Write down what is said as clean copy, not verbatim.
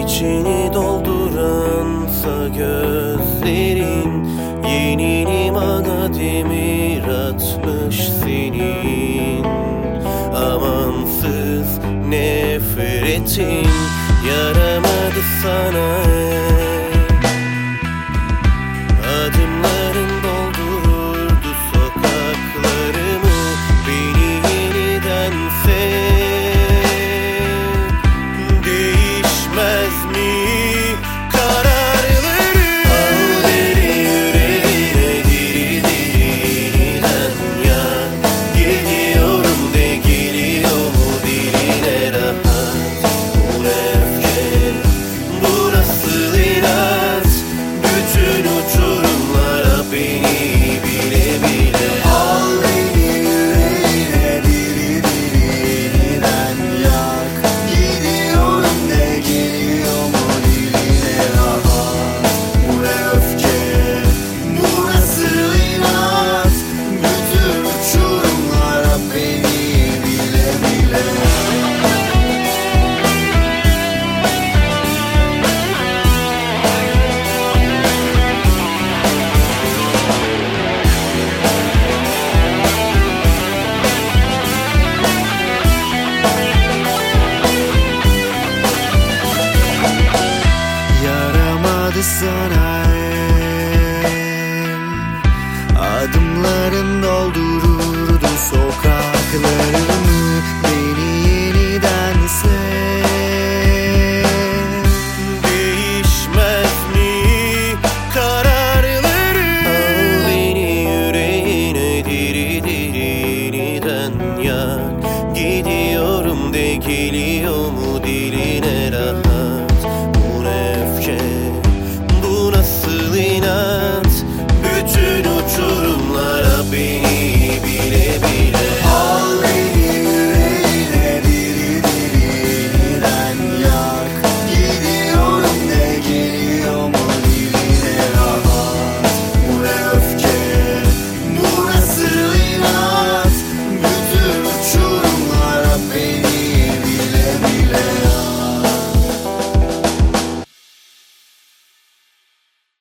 İçini dolduransa gözlerin, yeni limana demir atmış senin. Amansız nefretin yaramadı sana. Adımların doldururdu sokaklarımı, beni yeniden sev. Değişmez mi kararlarım? Al beni yüreğine diri diriden yak. Gidiyorum de geliyor mu diline rahat? Bu ne öfke, bu nasıl inat? Bütün uçurumlara beni bile bile. Al beni yüreğine diri diriden yak. Gidiyorum de geliyor mu diline rahat? Bu ne öfke, bu nasıl inat? Bütün uçurumlara beni bile bile. Yaramadı sana el, adımların doldururdu sokaklarımı, beni yeniden sev. Değişmez mi kararlarım? Al beni yüreğine diri diriden yak. Gidiyorum de geliyor mu diline rahat?